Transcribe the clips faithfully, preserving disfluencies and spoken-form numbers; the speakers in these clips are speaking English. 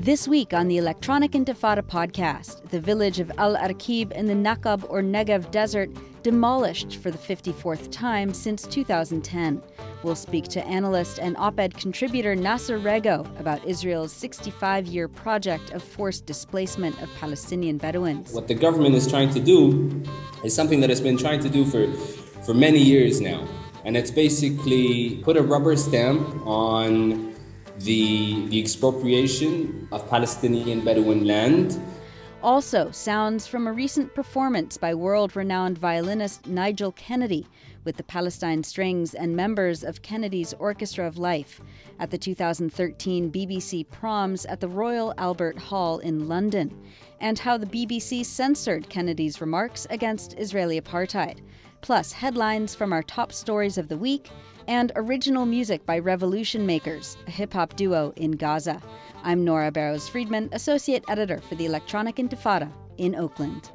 This week on the Electronic Intifada podcast, the village of Al Arqib in the Naqab or Negev desert demolished for the fifty-fourth time since two thousand ten. We'll speak to analyst and op-ed contributor Nasser Rego about Israel's sixty-five-year project of forced displacement of Palestinian Bedouins. What the government is trying to do is something that it's been trying to do for, for many years now. And it's basically put a rubber stamp on the, the expropriation of Palestinian Bedouin land. Also, sounds from a recent performance by world-renowned violinist Nigel Kennedy with the Palestine Strings and members of Kennedy's Orchestra of Life at the two thousand thirteen B B C Proms at the Royal Albert Hall in London, and how the B B C censored Kennedy's remarks against Israeli apartheid, plus headlines from our top stories of the week and original music by Revolution Makers, a hip-hop duo in Gaza. I'm Nora Barrows-Friedman, Associate Editor for the Electronic Intifada in Oakland.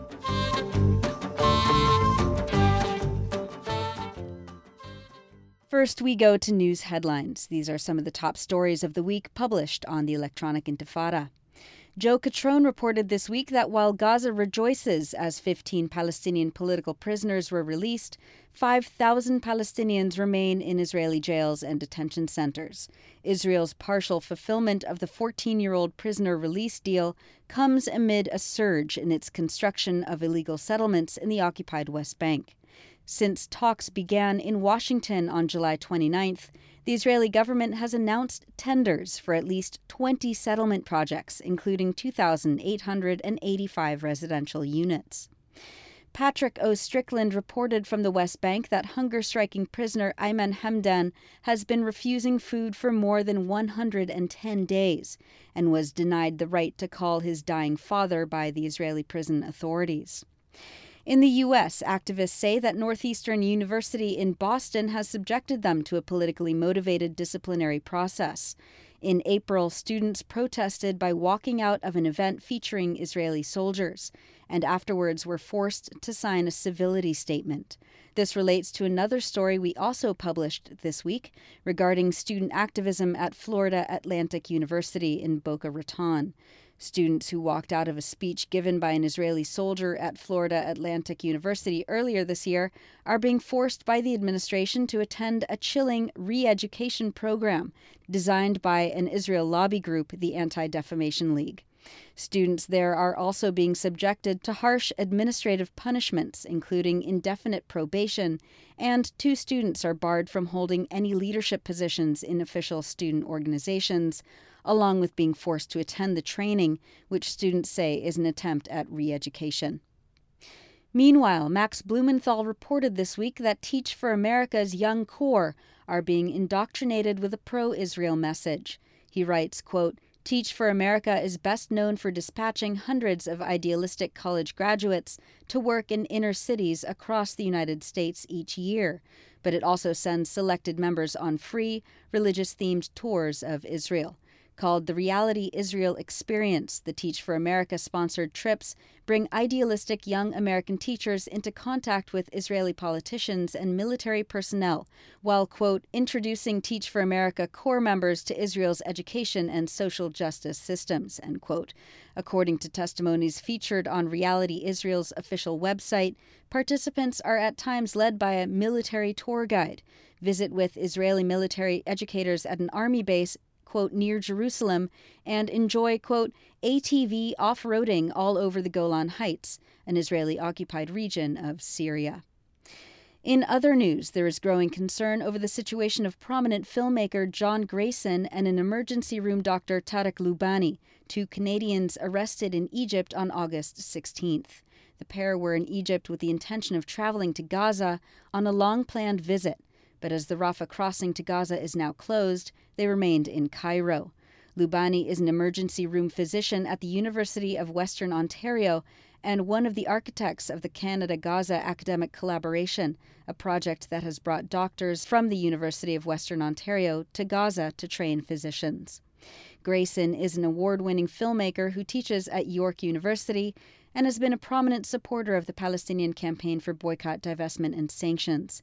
First, we go to news headlines. These are some of the top stories of the week published on the Electronic Intifada. Joe Catrone reported this week that while Gaza rejoices as fifteen Palestinian political prisoners were released, five thousand Palestinians remain in Israeli jails and detention centers. Israel's partial fulfillment of the fourteen-year-old prisoner release deal comes amid a surge in its construction of illegal settlements in the occupied West Bank. Since talks began in Washington on July twenty-ninth, the Israeli government has announced tenders for at least twenty settlement projects, including two thousand eight hundred eighty-five residential units. Patrick O. Strickland reported from the West Bank that hunger-striking prisoner Ayman Hamdan has been refusing food for more than one hundred ten days and was denied the right to call his dying father by the Israeli prison authorities. In the U S, activists say that Northeastern University in Boston has subjected them to a politically motivated disciplinary process. In April, students protested by walking out of an event featuring Israeli soldiers, and afterwards were forced to sign a civility statement. This relates to another story we also published this week regarding student activism at Florida Atlantic University in Boca Raton. Students who walked out of a speech given by an Israeli soldier at Florida Atlantic University earlier this year are being forced by the administration to attend a chilling re-education program designed by an Israel lobby group, the Anti-Defamation League. Students there are also being subjected to harsh administrative punishments, including indefinite probation, and two students are barred from holding any leadership positions in official student organizations, along with being forced to attend the training, which students say is an attempt at re-education. Meanwhile, Max Blumenthal reported this week that Teach for America's young core are being indoctrinated with a pro-Israel message. He writes, quote, Teach for America is best known for dispatching hundreds of idealistic college graduates to work in inner cities across the United States each year, but it also sends selected members on free, religious-themed tours of Israel. Called the Reality Israel Experience, the Teach for America-sponsored trips bring idealistic young American teachers into contact with Israeli politicians and military personnel, while, quote, introducing Teach for America core members to Israel's education and social justice systems, end quote. According to testimonies featured on Reality Israel's official website, participants are at times led by a military tour guide, visit with Israeli military educators at an army base, quote, near Jerusalem, and enjoy, quote, A T V off-roading all over the Golan Heights, an Israeli-occupied region of Syria. In other news, there is growing concern over the situation of prominent filmmaker John Grayson and an emergency room doctor Tarek Loubani, two Canadians arrested in Egypt on August sixteenth. The pair were in Egypt with the intention of traveling to Gaza on a long-planned visit, but as the Rafah crossing to Gaza is now closed, they remained in Cairo. Loubani is an emergency room physician at the University of Western Ontario and one of the architects of the Canada-Gaza Academic Collaboration, a project that has brought doctors from the University of Western Ontario to Gaza to train physicians. Grayson is an award-winning filmmaker who teaches at York University and has been a prominent supporter of the Palestinian campaign for boycott, divestment, and sanctions.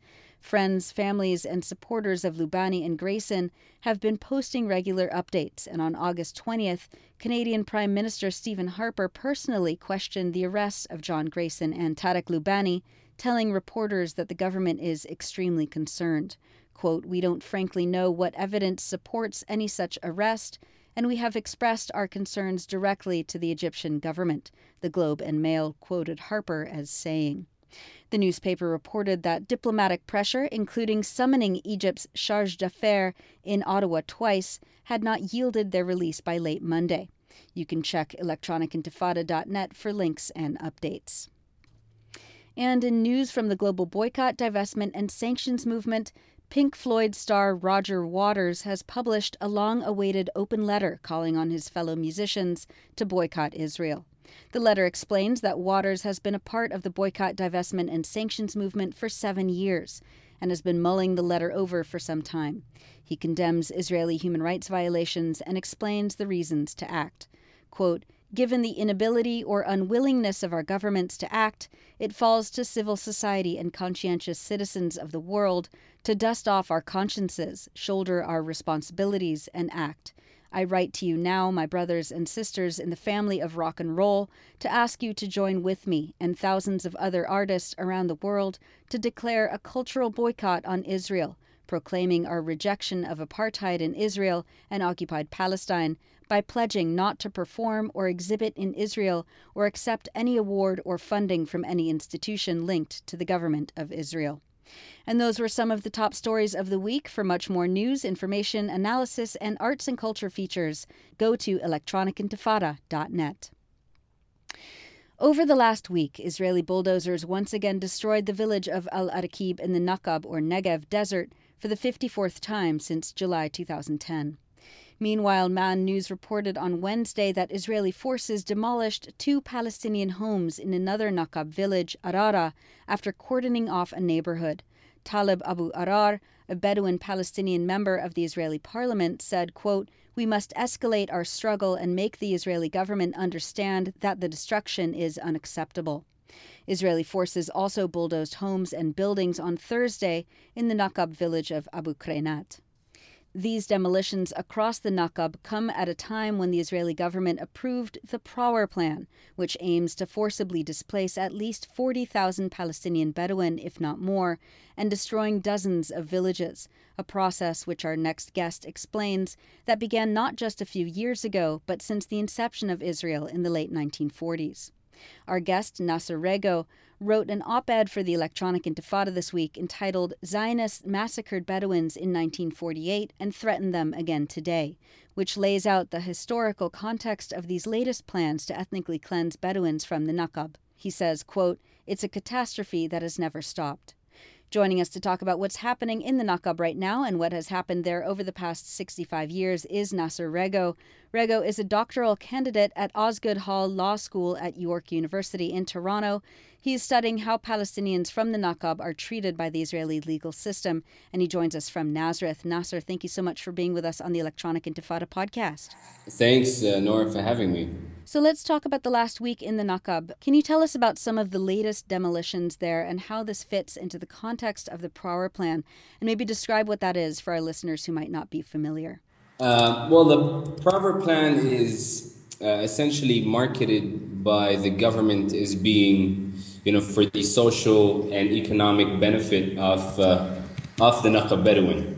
Friends, families, and supporters of Lubani and Grayson have been posting regular updates, and on August twentieth, Canadian Prime Minister Stephen Harper personally questioned the arrests of John Grayson and Tarek Lubani, telling reporters that the government is extremely concerned. Quote, "We don't frankly know what evidence supports any such arrest, and we have expressed our concerns directly to the Egyptian government," the Globe and Mail quoted Harper as saying. The newspaper reported that diplomatic pressure, including summoning Egypt's charge d'affaires in Ottawa twice, had not yielded their release by late Monday. You can check electronic intifada dot net for links and updates. And in news from the global boycott, divestment, and sanctions movement, Pink Floyd star Roger Waters has published a long-awaited open letter calling on his fellow musicians to boycott Israel. The letter explains that Waters has been a part of the boycott, divestment, and sanctions movement for seven years and has been mulling the letter over for some time. He condemns Israeli human rights violations and explains the reasons to act. Quote, "Given the inability or unwillingness of our governments to act, it falls to civil society and conscientious citizens of the world to dust off our consciences, shoulder our responsibilities, and act. I write to you now, my brothers and sisters in the family of rock and roll, to ask you to join with me and thousands of other artists around the world to declare a cultural boycott on Israel, proclaiming our rejection of apartheid in Israel and occupied Palestine by pledging not to perform or exhibit in Israel or accept any award or funding from any institution linked to the government of Israel." And those were some of the top stories of the week. For much more news, information, analysis, and arts and culture features, go to electronic intifada dot net. Over the last week, Israeli bulldozers once again destroyed the village of Al-Araqib in the Naqab or Negev desert for the fifty-fourth time since July two thousand ten. Meanwhile, Man News reported on Wednesday that Israeli forces demolished two Palestinian homes in another Naqab village, Arara, after cordoning off a neighborhood. Talib Abu Arar, a Bedouin Palestinian member of the Israeli parliament, said, quote, "We must escalate our struggle and make the Israeli government understand that the destruction is unacceptable." Israeli forces also bulldozed homes and buildings on Thursday in the Naqab village of Abu Kreinat. These demolitions across the Naqab come at a time when the Israeli government approved the Power Plan, which aims to forcibly displace at least forty thousand Palestinian Bedouin, if not more, and destroying dozens of villages, a process which our next guest explains that began not just a few years ago, but since the inception of Israel in the late nineteen forties. Our guest, Nasser Rego, wrote an op-ed for the Electronic Intifada this week entitled "Zionists Massacred Bedouins in nineteen forty-eight and Threatened Them Again Today," which lays out the historical context of these latest plans to ethnically cleanse Bedouins from the Naqab. He says, quote, "It's a catastrophe that has never stopped." Joining us to talk about what's happening in the Naqab right now and what has happened there over the past sixty-five years is Nasser Rego. Rego is a doctoral candidate at Osgoode Hall Law School at York University in Toronto. He is studying how Palestinians from the Naqab are treated by the Israeli legal system, and he joins us from Nazareth. Nasser, thank you so much for being with us on the Electronic Intifada podcast. Thanks, uh, Nora, for having me. So let's talk about the last week in the Naqab. Can you tell us about some of the latest demolitions there and how this fits into the context of the Power Plan, and maybe describe what that is for our listeners who might not be familiar? Uh, well, the Power Plan is uh, essentially marketed by the government as being, you know, for the social and economic benefit of uh, of the Naqab Bedouin.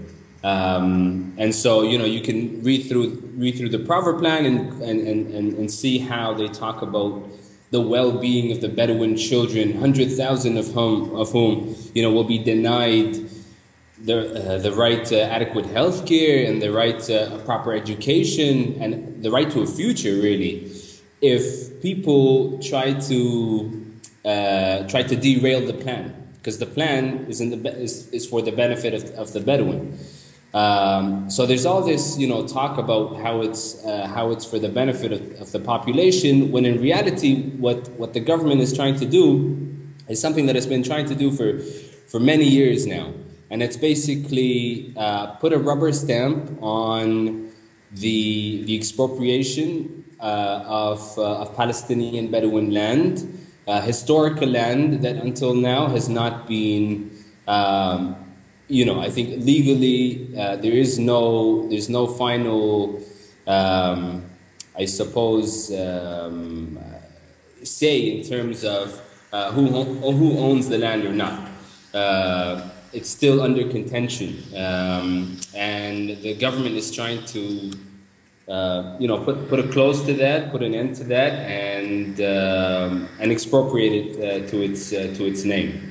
Um, and so, you know, you can read through read through the Power Plan and, and, and, and see how they talk about the well-being of the Bedouin children, one hundred thousand of whom, of whom, you know, will be denied the uh, the right to adequate health care and the right to a proper education and the right to a future, really, if people try to uh, try to derail the plan, because the plan is in the be- is, is for the benefit of, of the Bedouin. Um, so there's all this, you know, talk about how it's uh, how it's for the benefit of, of the population, when in reality, what, what the government is trying to do is something that it's been trying to do for for many years now, and it's basically uh, put a rubber stamp on the the expropriation uh, of uh, of Palestinian Bedouin land, uh, historical land that until now has not been. Um, you know, I think legally uh, there is no there's no final, um, I suppose, um, say in terms of uh, who who owns the land or not. Uh, it's still under contention, um, and the government is trying to, uh, you know, put put a close to that, put an end to that, and um, and expropriate it uh, to its uh, to its name.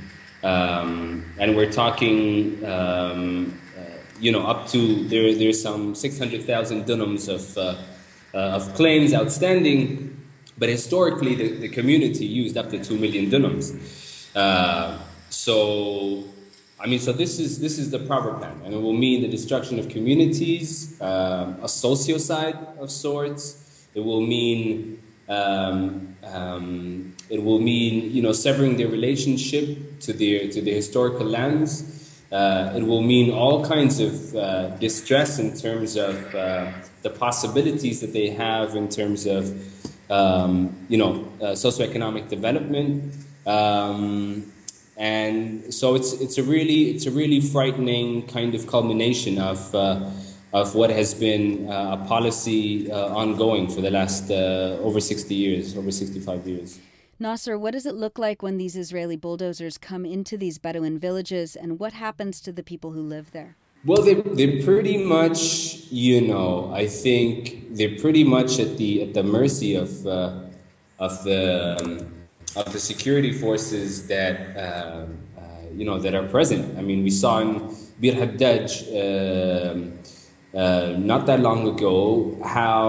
Um, and we're talking, um, uh, you know, up to there. There's some six hundred thousand dunams of uh, uh, of claims outstanding, but historically the, the community used up to two million dunams. Uh, so, I mean, so this is this is the proper plan, and it will mean the destruction of communities, uh, a sociocide of sorts. It will mean. Um, um, it will mean, you know, severing their relationship to their to their historical lands. Uh, it will mean all kinds of uh, distress in terms of uh, the possibilities that they have in terms of, um, you know, uh, socioeconomic development. Um, and so it's it's a really it's a really frightening kind of culmination of. Uh, of what has been uh, a policy uh, ongoing for the last uh, over sixty years, over sixty-five years. Nasser, what does it look like when these Israeli bulldozers come into these Bedouin villages, and what happens to the people who live there? Well, they they're pretty much, you know, I think they're pretty much at the at the mercy of uh, of the um, of the security forces that uh, uh, you know that are present. I mean, we saw in Bir Haddaj. Uh, Uh, not that long ago, how,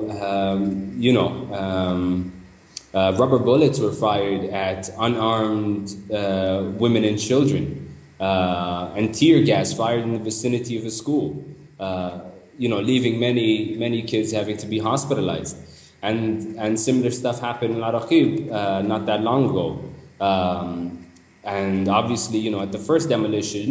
um, you know, um, uh, rubber bullets were fired at unarmed uh, women and children, uh, and tear gas fired in the vicinity of a school, uh, you know, leaving many, many kids having to be hospitalized. And, and similar stuff happened in Al Raqib uh, not that long ago. Um, and obviously, you know, at the first demolition,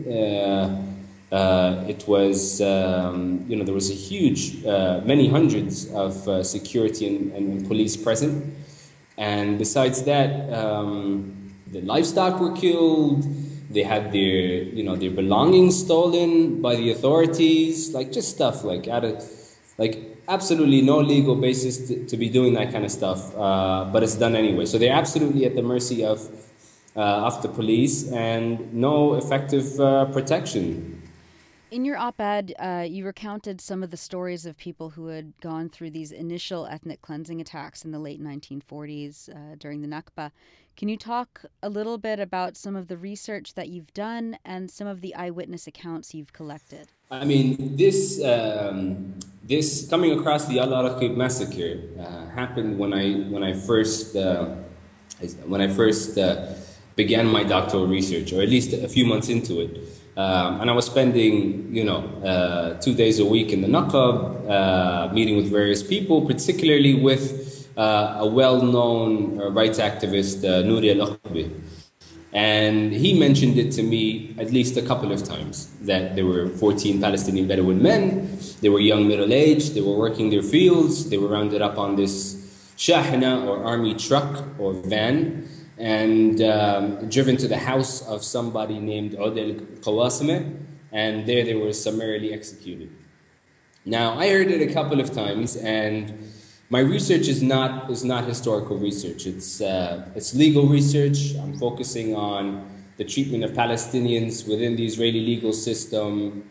uh, Uh, it was, um, you know, there was a huge, uh, many hundreds of uh, security and, and, and police present. And besides that, um, the livestock were killed. They had their, you know, their belongings stolen by the authorities, like just stuff like out of, like absolutely no legal basis to, to be doing that kind of stuff, uh, but it's done anyway. So they're absolutely at the mercy of, uh, of the police and no effective uh, protection. In your op-ed, uh, you recounted some of the stories of people who had gone through these initial ethnic cleansing attacks in the late nineteen forties uh, during the Nakba. Can you talk a little bit about some of the research that you've done and some of the eyewitness accounts you've collected? I mean, this um, this coming across the Al Raqib massacre uh, happened when I when I first uh, when I first uh, began my doctoral research, or at least a few months into it. Um, and I was spending, you know, uh, two days a week in the Naqab, uh, meeting with various people, particularly with uh, a well-known uh, rights activist, uh, Nouri Al-Akhbi. And he mentioned it to me at least a couple of times, that there were fourteen Palestinian Bedouin men, they were young middle-aged, they were working their fields, they were rounded up on this shahna or army truck or van, and um, driven to the house of somebody named Odel Qawasimeh, and there they were summarily executed. Now, I heard it a couple of times, and my research is not is not historical research. It's uh, it's legal research. I'm focusing on the treatment of Palestinians within the Israeli legal system,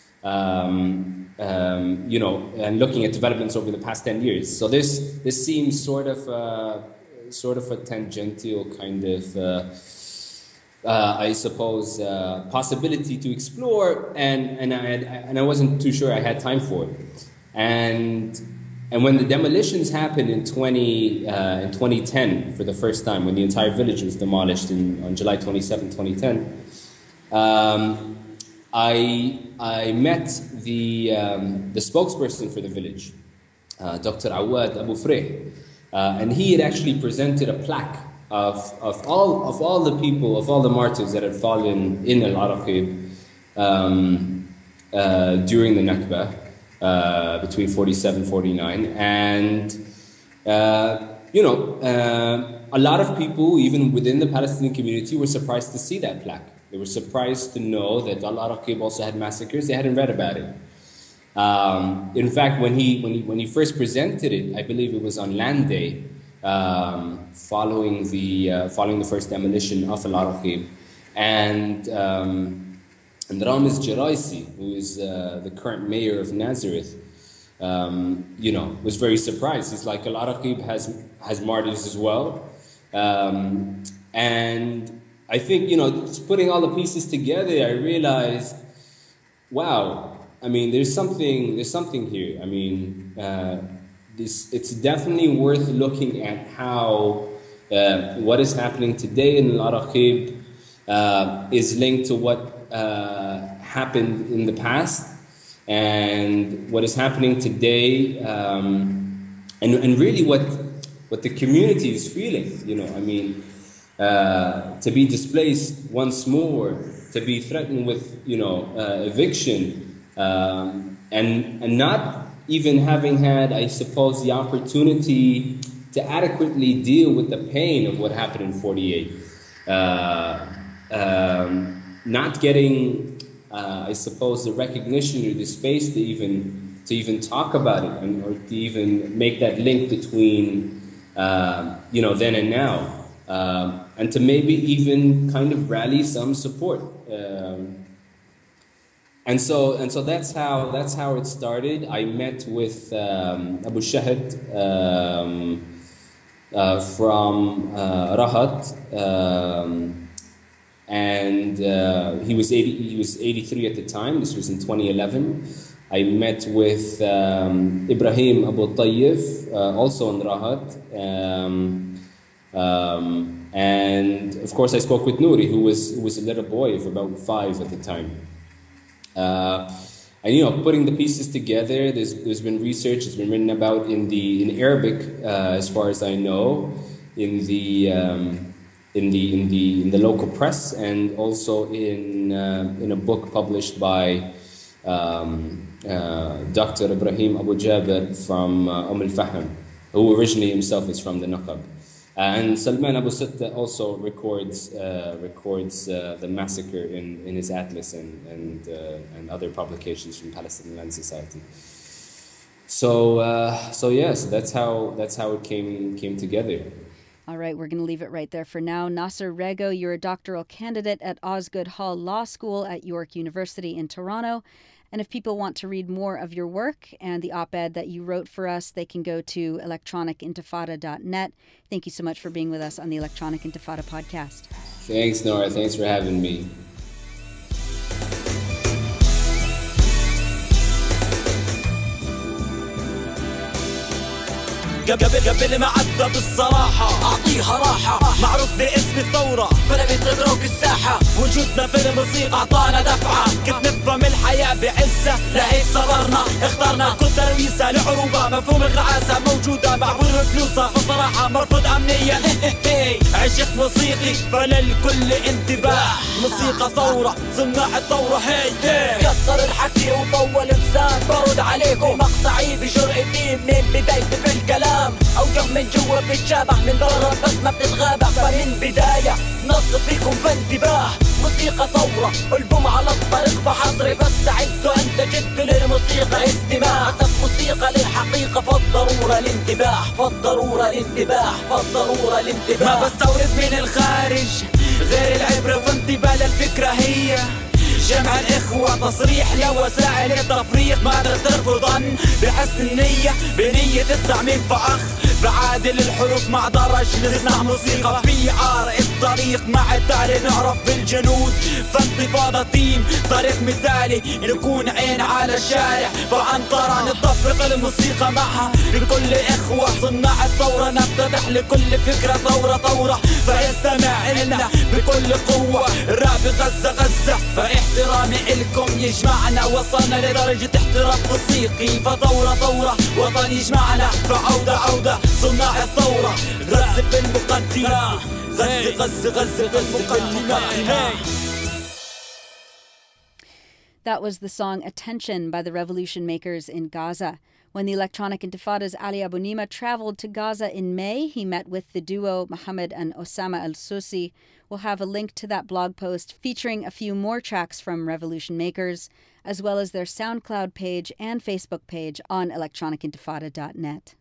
um, um, you know, and looking at developments over the past ten years. So this this seems sort of. Uh, sort of a tangential kind of, uh, uh, I suppose, uh, possibility to explore, and, and, I had, and I wasn't too sure I had time for it. And, and when the demolitions happened in, twenty, uh, in twenty ten, for the first time, when the entire village was demolished in, on July twenty-seventh, twenty ten, um, I, I met the, um, the spokesperson for the village, uh, Doctor Awad Abu Freh. Uh, and he had actually presented a plaque of, of all of all the people, of all the martyrs that had fallen in Al Raqib um, uh, during the Nakba uh, between forty-seven and forty-nine. And, uh, you know, uh, a lot of people, even within the Palestinian community, were surprised to see that plaque. They were surprised to know that Al Araqib also had massacres. They hadn't read about it. Um, in fact, when he, when, he, when he first presented it, I believe it was on Land Day, um, following, the, uh, following the first demolition of Al Araqib. And, um, and Ramiz Jaraisi, who is uh, the current mayor of Nazareth, um, you know, was very surprised. He's like, Al Araqib has, has martyrs as well. Um, and I think, you know, just putting all the pieces together, I realized, wow, I mean, there's something, there's something here. I mean, uh, this, it's definitely worth looking at how uh, what is happening today in Al Araqib uh, is linked to what uh, happened in the past, and what is happening today, um, and and really what what the community is feeling. You know, I mean. Uh, to be displaced once more, to be threatened with, you know, uh, eviction, um, and and not even having had, I suppose, the opportunity to adequately deal with the pain of what happened in forty-eight. Uh, um, not getting, uh, I suppose, the recognition or the space to even to even talk about it, and or to even make that link between, uh, you know, then and now. Um, and to maybe even kind of rally some support, um, and so and so that's how that's how it started. I met with um, Abu Shahid um, uh, from uh, Rahat, um, and uh, he was eighty, he was eighty-three at the time. This was in twenty eleven. I met with um, Ibrahim Abu Tayyif, uh, also in Rahat. Um, Um, and of course, I spoke with Nouri, who was who was a little boy of about five at the time. Uh, and you know, putting the pieces together, there's there's been research that's been written about in the in Arabic, uh, as far as I know, in the um, in the in the in the local press, and also in uh, in a book published by um, uh, Doctor Ibrahim Abu Jaber from uh, Umm al-Fahm, who originally himself is from the Naqab. And Salman Abu Sitta also records uh, records uh, the massacre in, in his atlas and and, uh, and other publications from Palestinian Land Society. So uh, so yes, yeah, so that's how that's how it came came together. All right, we're going to leave it right there for now. Nasser Rego, you're a doctoral candidate at Osgoode Hall Law School at York University in Toronto. And if people want to read more of your work and the op-ed that you wrote for us, they can go to electronic intifada dot net. Thank you so much for being with us on the Electronic Intifada podcast. Thanks, Nora. Thanks for having me. قبل قبل ما عدى بالصراحة أعطيها راحة، معروف باسم الثورة فأنا بتدرك الساحة، وجودنا في الموسيقى أعطانا دفعة، كيف نفهم الحياة بعزة، لهيك صبرنا اخترنا كل ترويسة لعروبة، مفهوم الرعاسة موجودة معبور فلوسها، في صراحة مرفوض أمنيا. عشق موسيقي فللكل انتباه، موسيقى ثورة صناع الثورة. هي كثر الحكي وطول لسان، برد عليكم مقطعي بجرأتي من بدايتي في الكلام، أوجه من جوا بتشابه من برا بس ما بتتغابى، فمن بداية نص فيكم فانتباه. موسيقى ثورة ألبوم على الطريق فحصري، فاستعدوا أنت جد للموسيقى استماع، أساس موسيقى للحقيقة فالضرورة الانتباه، فالضرورة الانتباه، فالضرورة الانتباه. ما بستورد من الخارج غير العبرة فانتباه للفكرة، هي جمع الإخوة تصريح لوسائل التفريق، ما تغترفوا ظن بحسن النية بنية التعميم، فأخ بعادل الحروف مع درج نصنع موسيقى بي ار الطريق مع التالي نعرف بالجنود، فانتفاضة تيم طريق مثالي نكون عين على الشارع، فعنطرة نتفق الموسيقى معها بكل إخوة صناع الثورة، نفتتح لكل فكرة ثورة ثورة، فيستمع إلنا بكل قوة. الراب غزة غزة فاحترامي إلكم يجمعنا، وصلنا لدرجة احتراف موسيقي، فثورة ثورة وطن يجمعنا، فعودة عودة صناع الثورة. غزة في المقدمة، غزة غزة غزة في المقدمة. That was the song Attention by the Revolution Makers in Gaza. When the Electronic Intifada's Ali Abunimah traveled to Gaza in May, he met with the duo Mohammed and Osama Al-Susi. We'll have a link to that blog post featuring a few more tracks from Revolution Makers, as well as their SoundCloud page and Facebook page on electronic intifada dot net.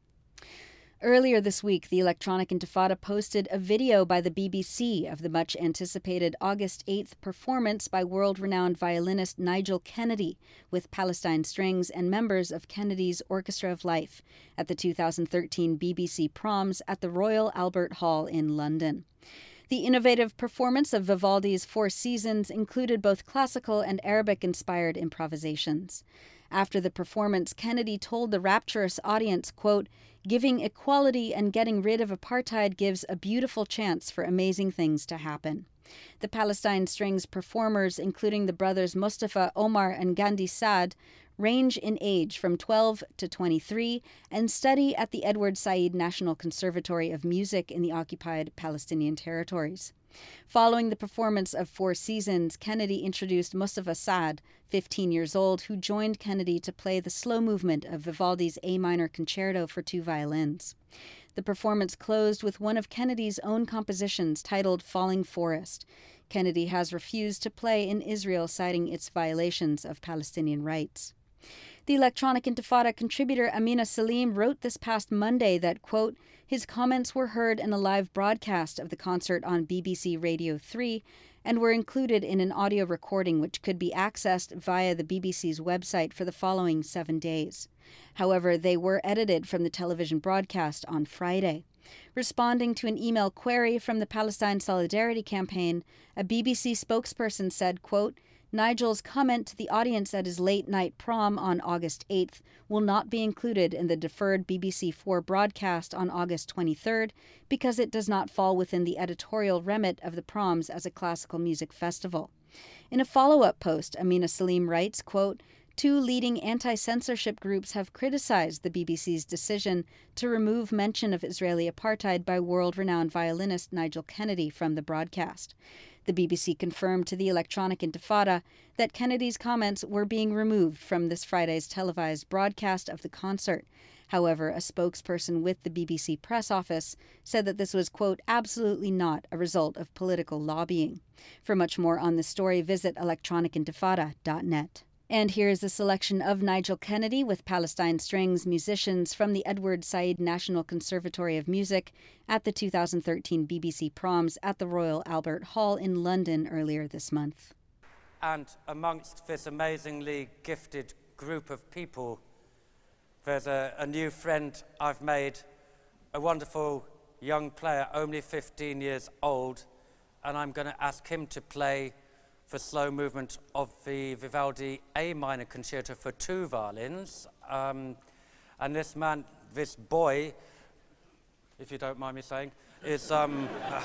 Earlier this week, the Electronic Intifada posted a video by the B B C of the much-anticipated August eighth performance by world-renowned violinist Nigel Kennedy with Palestine Strings and members of Kennedy's Orchestra of Life at the two thousand thirteen B B C Proms at the Royal Albert Hall in London. The innovative performance of Vivaldi's Four Seasons included both classical and Arabic-inspired improvisations. After the performance, Kennedy told the rapturous audience, quote, "Giving equality and getting rid of apartheid gives a beautiful chance for amazing things to happen." The Palestine Strings performers, including the brothers Mustafa Omar and Gandhi Saad, range in age from twelve to twenty-three and study at the Edward Said National Conservatory of Music in the occupied Palestinian territories. Following the performance of Four Seasons, Kennedy introduced Mustafa Saad, fifteen years old, who joined Kennedy to play the slow movement of Vivaldi's A minor concerto for two violins. The performance closed with one of Kennedy's own compositions titled Falling Forest. Kennedy has refused to play in Israel, citing its violations of Palestinian rights. The Electronic Intifada contributor Amina Salim wrote this past Monday that, quote, his comments were heard in a live broadcast of the concert on B B C Radio three and were included in an audio recording which could be accessed via the B B C's website for the following seven days. However, they were edited from the television broadcast on Friday. Responding to an email query from the Palestine Solidarity Campaign, a B B C spokesperson said, quote, Nigel's comment to the audience at his late-night prom on August eighth will not be included in the deferred B B C four broadcast on August twenty-third because it does not fall within the editorial remit of the proms as a classical music festival. In a follow-up post, Amina Salim writes, quote, two leading anti-censorship groups have criticized the B B C's decision to remove mention of Israeli apartheid by world-renowned violinist Nigel Kennedy from the broadcast. The B B C confirmed to the Electronic Intifada that Kennedy's comments were being removed from this Friday's televised broadcast of the concert. However, a spokesperson with the B B C press office said that this was, quote, absolutely not a result of political lobbying. For much more on this story, visit electronic intifada dot net. And here's a selection of Nigel Kennedy with Palestine Strings musicians from the Edward Said National Conservatory of Music at the two thousand thirteen B B C Proms at the Royal Albert Hall in London earlier this month. And amongst this amazingly gifted group of people, there's a, a new friend I've made, a wonderful young player, only fifteen years old, and I'm going to ask him to play for slow movement of the Vivaldi A minor concerto for two violins. Um, and this man, this boy, if you don't mind me saying, is um,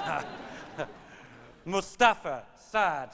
Mustafa Saad.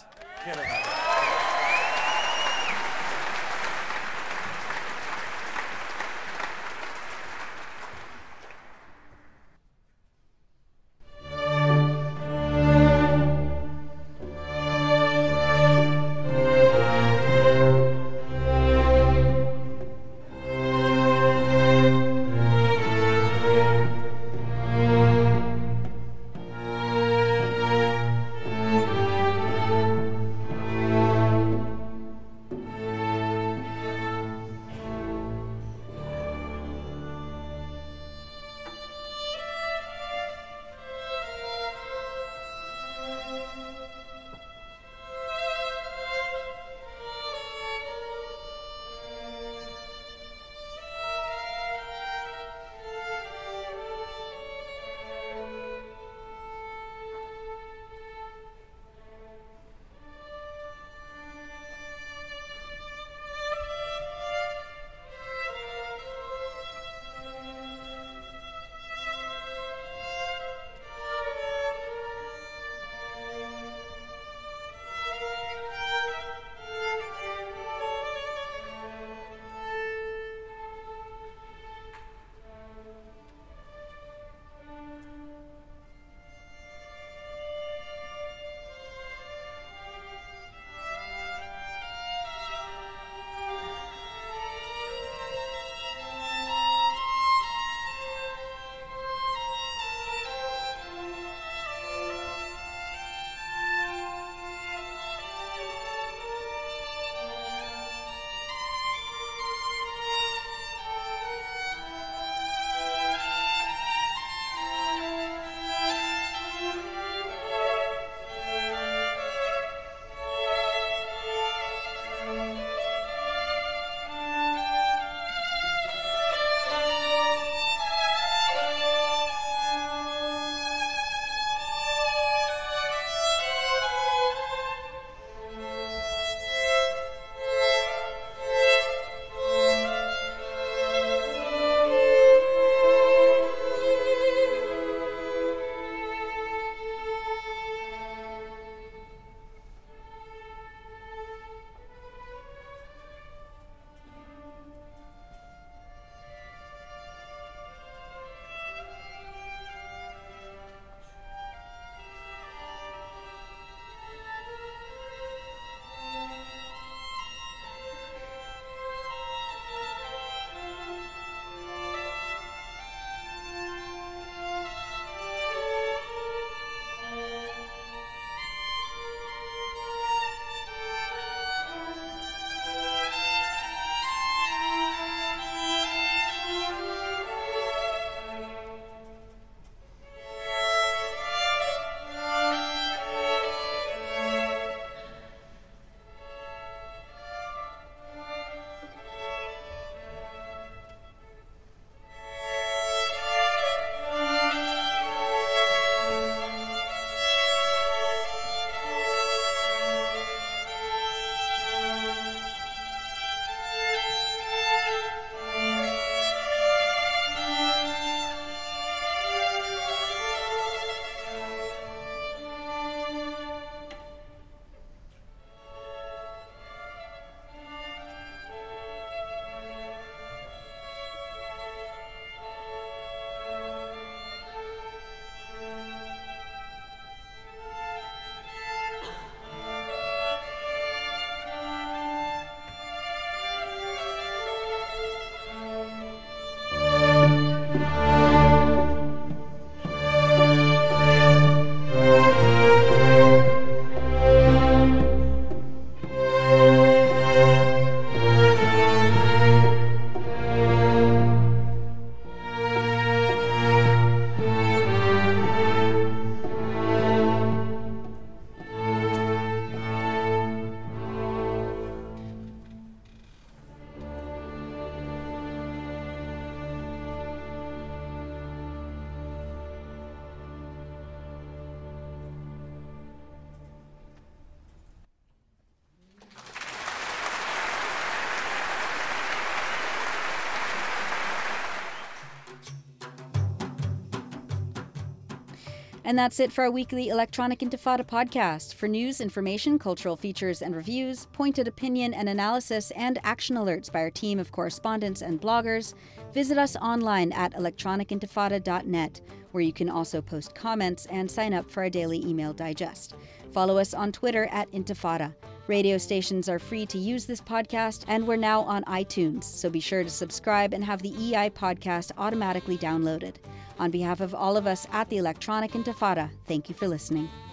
And that's it for our weekly Electronic Intifada podcast. For news, information, cultural features and reviews, pointed opinion and analysis, and action alerts by our team of correspondents and bloggers, visit us online at electronic intifada dot net, where you can also post comments and sign up for our daily email digest. Follow us on Twitter at Intifada. Radio stations are free to use this podcast, and we're now on iTunes, so be sure to subscribe and have the E I podcast automatically downloaded. On behalf of all of us at the Electronic Intifada, thank you for listening.